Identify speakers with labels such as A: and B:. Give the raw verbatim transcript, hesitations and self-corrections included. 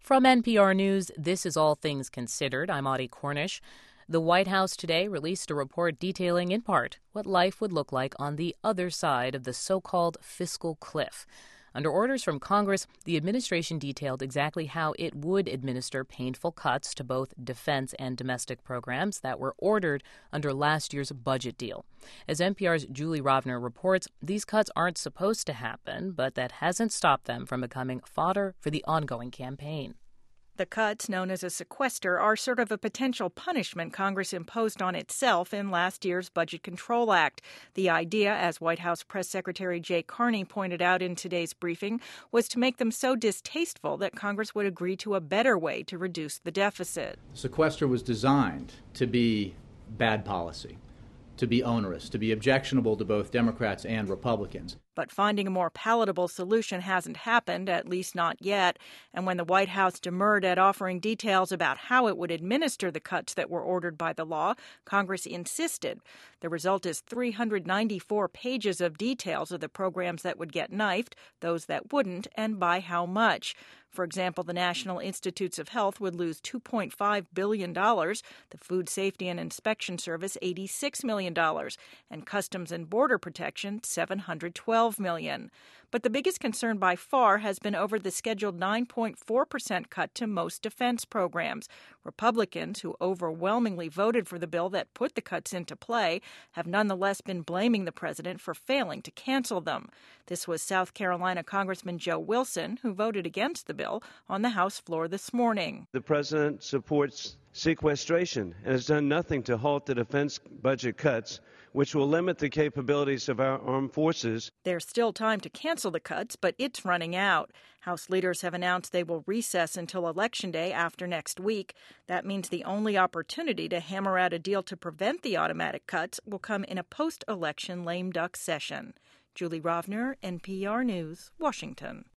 A: From N P R News, this is All Things Considered. I'm Audie Cornish. The White House today released a report detailing, in part, what life would look like on the other side of the so-called fiscal cliff. Under orders from Congress, the administration detailed exactly how it would administer painful cuts to both defense and domestic programs that were ordered under last year's budget deal. As N P R's Julie Rovner reports, these cuts aren't supposed to happen, but that hasn't stopped them from becoming fodder for the ongoing campaign.
B: The cuts, known as a sequester, are sort of a potential punishment Congress imposed on itself in last year's Budget Control Act. The idea, as White House Press Secretary Jay Carney pointed out in today's briefing, was to make them so distasteful that Congress would agree to a better way to reduce the deficit.
C: Sequester was designed to be bad policy, to be onerous, to be objectionable to both Democrats and Republicans.
B: But finding a more palatable solution hasn't happened, at least not yet. And when the White House demurred at offering details about how it would administer the cuts that were ordered by the law, Congress insisted. The result is three hundred ninety-four pages of details of the programs that would get knifed, those that wouldn't, and by how much. For example, the National Institutes of Health would lose two point five billion dollars, the Food Safety and Inspection Service eighty-six million dollars, and Customs and Border Protection seven hundred twelve million dollars. But the biggest concern by far has been over the scheduled nine point four percent cut to most defense programs. Republicans, who overwhelmingly voted for the bill that put the cuts into play, have nonetheless been blaming the president for failing to cancel them. This was South Carolina Congressman Joe Wilson, who voted against the bill on the House floor this morning.
D: The president supports sequestration and has done nothing to halt the defense budget cuts, which will limit the capabilities of our armed forces.
B: There's still time to cancel the cuts, but it's running out. House leaders have announced they will recess until Election Day after next week. That means the only opportunity to hammer out a deal to prevent the automatic cuts will come in a post-election lame duck session. Julie Rovner, N P R News, Washington.